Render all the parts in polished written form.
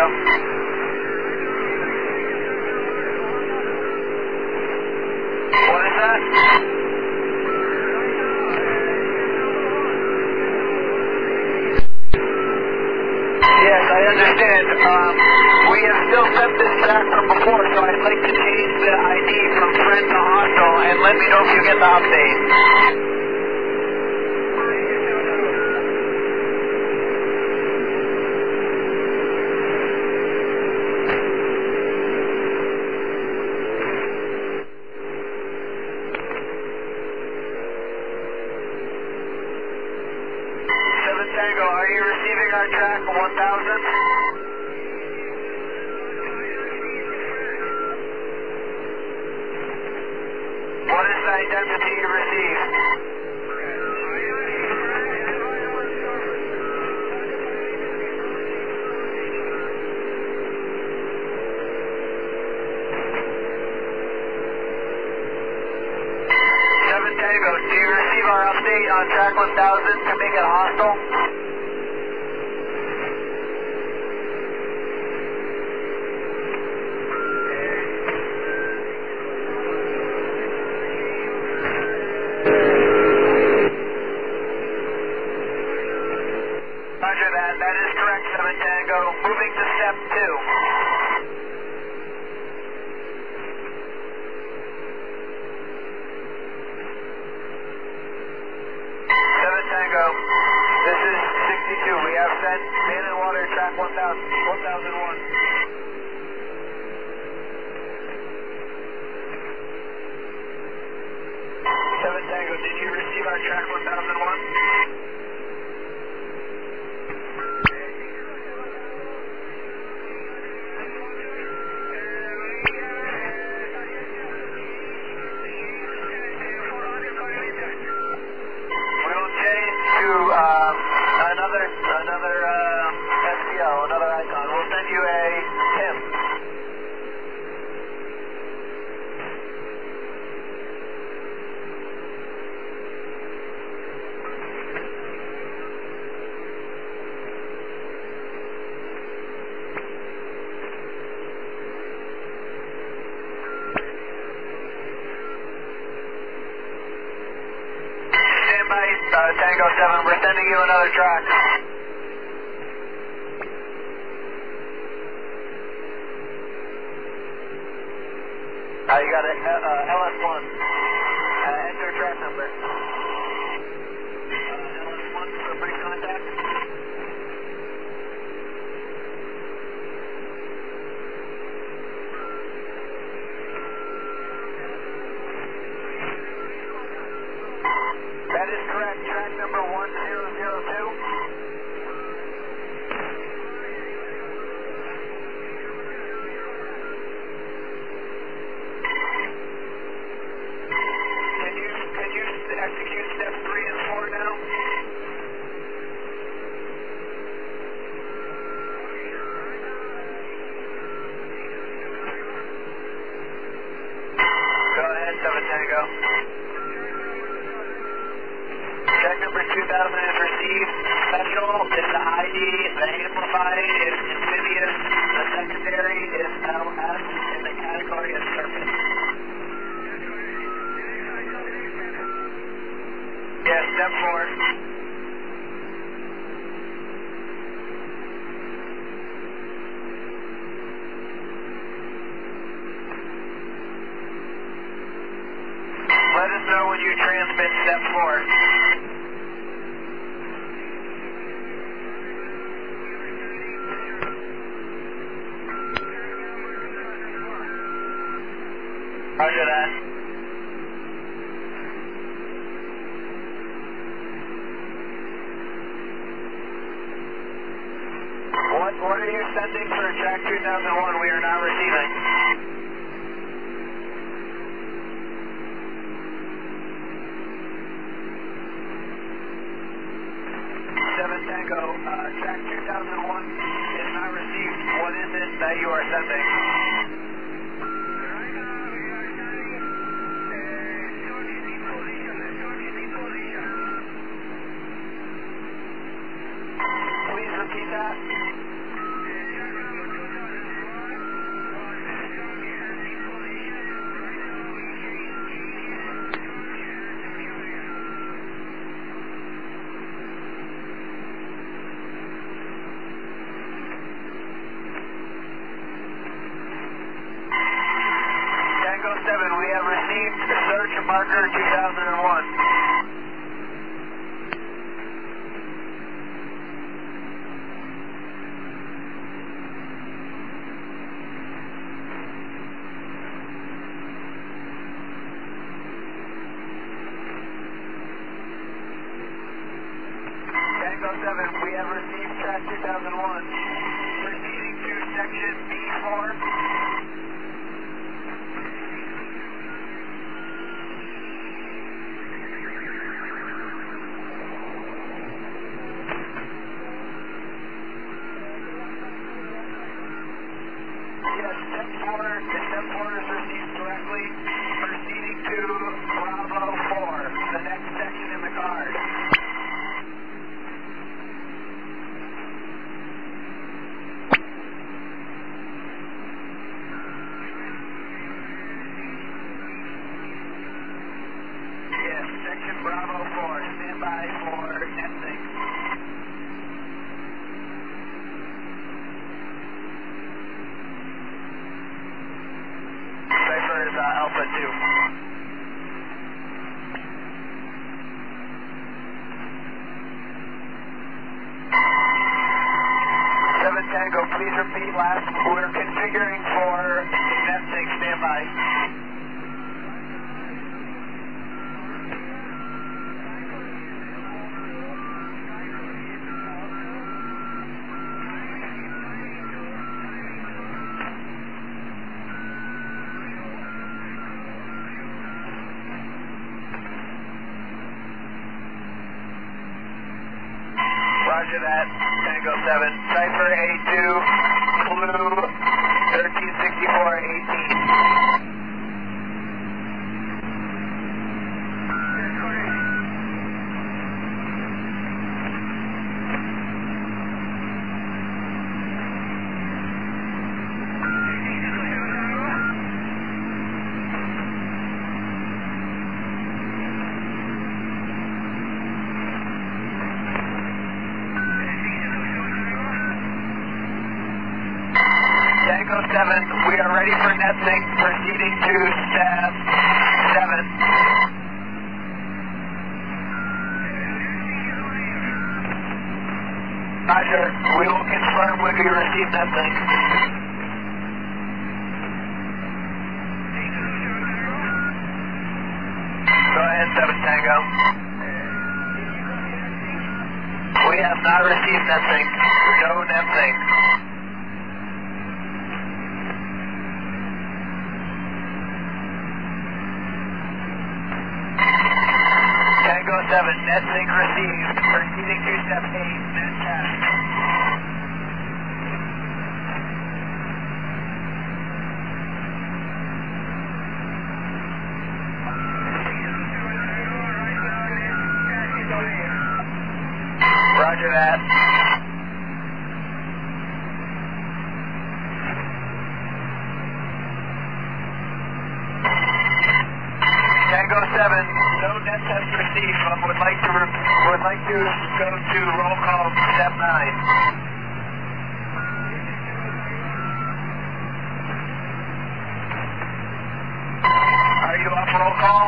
Tango. What is that? Yes, I understand. We have still sent this back from before, so I'd like to change the ID from friend to hostile, and let me know if you get the update. Tango, are you receiving our track 1000? What is the identity you received? Tango, do you receive our update on track 1000 to make it hostile? Roger that. That is correct, 7 Tango. Moving to step 2. Tango, this is 62. We have sent man and water track 1001. 7 Tango, did you receive our track 1001? Another icon. We'll send you a PIM. Stand by, Tango 7. We're sending you another track. You got it, LS1. Enter track number. LS1 for brief contact. That is correct. Track number 1002. Execute steps 3 and 4 now. Go ahead, 7 Tango. Check number 2000 is received. Special is the ID, the amplified is amphibious, the secondary is LS, and the category is surface. Yes, step 4. Let us know when you transmit step 4. Roger that. What are you sending for track 2001 we are not receiving? Tango, track 2001 is not received. What is it that you are sending? Please repeat that. marker 2001. Tango 7, we have received track 2001. Proceeding to section B4. Yes, step 4 is received correctly. Proceeding to Bravo 4, the next section in the card. Yes, section Bravo 4, stand by for nesting. Cipher is Alpha 2. Tango, please repeat last. We're configuring for nesting. Stand by. Roger that. Tango 7. Cipher A2, Blue, 1364-18. Tango 7, we are ready for nesting, proceeding to step 7. Roger, we will confirm when we receive nesting. Go ahead, 7 Tango. We have not received nesting. No nesting. Tango 7, nesting received. Proceeding to step 8, net test. Roger that. Tango 7, no net test received, but would like to go to roll call step 9. Are you off roll call?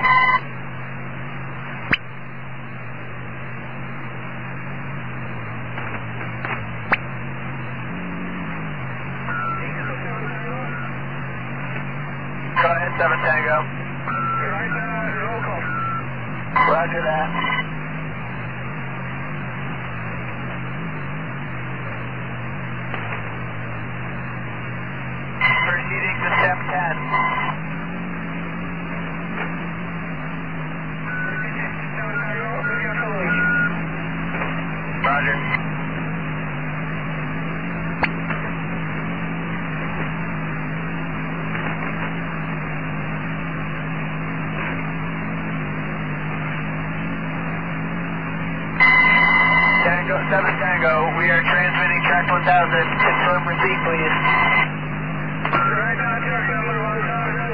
Go ahead, 7 Tango. Roger that. Proceeding to step 10. Roger. Tango 7 Tango, we are transmitting track 1000. Confirm receipt, please. Right on, track number 1000.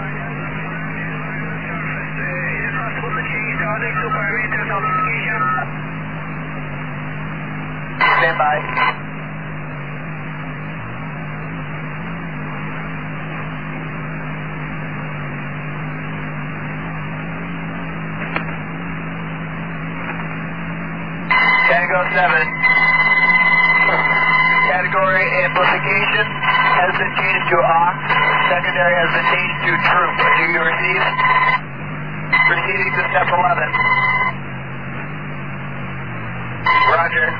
Stand by. Category amplification has been changed to aux. Secondary has been changed to troop. Do you receive? Proceeding to step 11. Roger.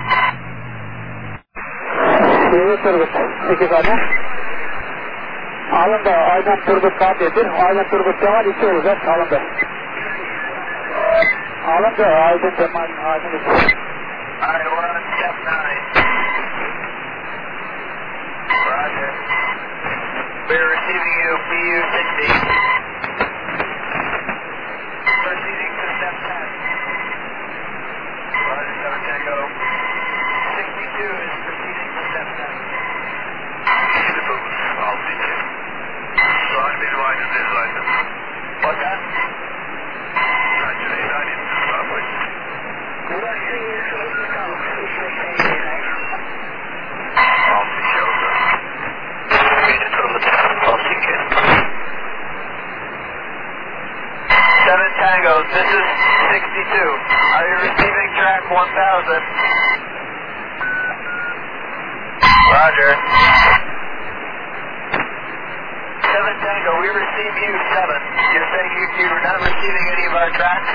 Alında aydan Turgut kaydettir. Aydan Turgut Kemal 2 olacak alında. Alında Aydın Kemal Aydın 2. Alright, we're on step 9. Roger. We're receiving you PU-60. Proceeding to step 10. Roger, 7 Tango. 62 is proceeding to step 10. What's that? Seven Tango, this is 62. Are you receiving track 1000? Roger. 7 Tango, we receive you 7. You're saying you're not receiving any of our tracks?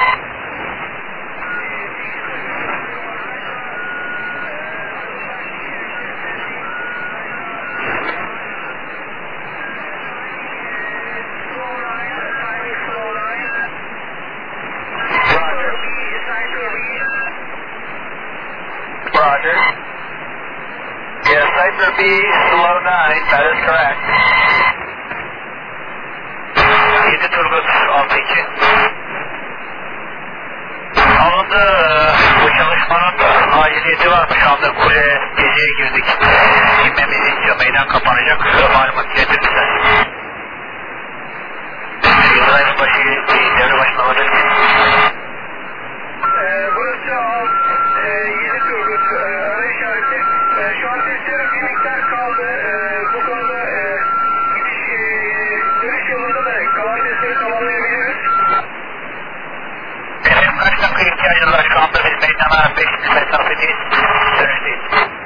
Roger. Yeah, Cypher B, slow 9, that is correct. 7 Turgut 6-2. Alında bu çalışmanın aciliyeti var. Şu anda kule geceye girdik. İnmemiz istiyor. Meydan kapanacak. Malumat iletir misin? İsrail başı devre başına alacak. Burası 7 Turgut ara işareti. Şu an testlerin bir miktar kaldı. Bu konuda dönüş yolunda da kalan testleri tamamlayabiliriz. Benim kaç dakika ihtiyacım var şu anda? Biz meydana 5 mesafedeyiz. Dönüşteyiz.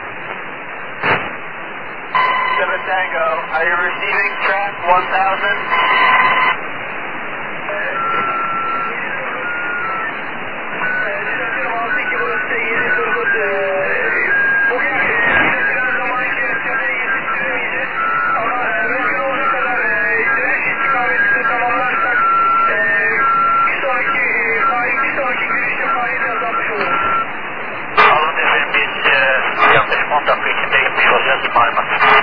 7 Tango, are you receiving track 1000? Bugün üretilen zaman içerisinde yetiştiremeyeceğiz. Ama mümkün olduğu kadar dönüş istikametini tamamlarsak bir sonraki girişte faaliyeti azaltmış oluruz. Alın efendim biz yaklaşık 10 dakika içinde gitmiş olacağız malumat.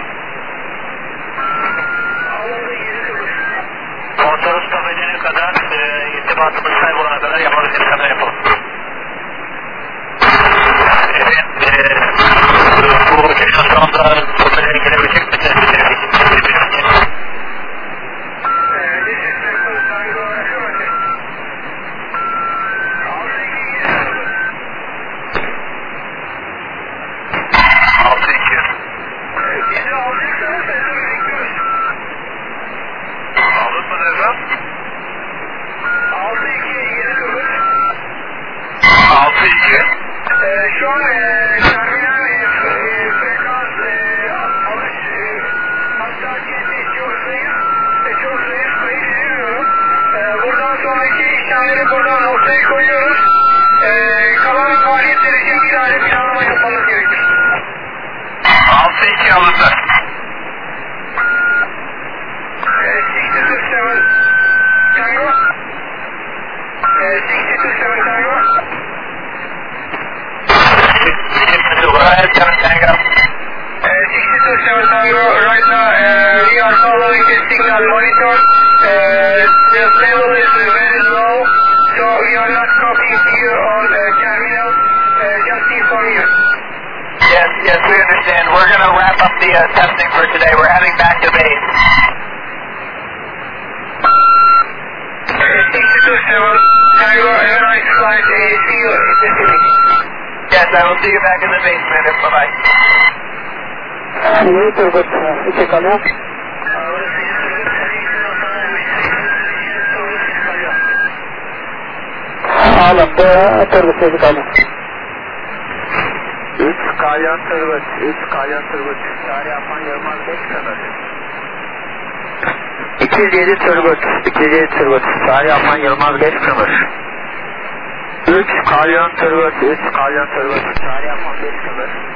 Alanda 7 Turgut. Motoru stop edene kadar irtibatımız kaybolana kadar yapabildiğimiz kadar yapalım. Efendim bu uçuşun sonunda toplayla gelebilecek mi? Şu an terminal frekans alış hassasiyeti çok zayıf kayıt edemiyorum. Buradan sonraki işlemleri buradan ortaya koyuyoruz. Kalan faaliyetler için bir tane planlama yapmamız gerekir. 6-2 alındı. 627 Tango. 627 Tango. Right, 7 Tango. 627 Tango, right now we are following the signal monitor. The level is very low, so we are not copying here on the terminal. Just inform you. Yes, we understand. We're going to wrap up the testing for today. We're heading back to base. 627 Tango, have a nice flight. See you in the city. Yes, I will see you back in the basement. Bye-bye. 7 Turgut 2 kalıyor. Alında Turgut 8 kalıyor. Kalyan Turgut, 3 Kalyan Turgut, çağrı yapan Yılmaz 5 kadar. 207 Turgut, 207 Turgut, çağrı yapan Yılmaz 5 kadar. 3 Kalyan Turgut, 3 Kalyan Turgut, çağrı yapan 5 kadar.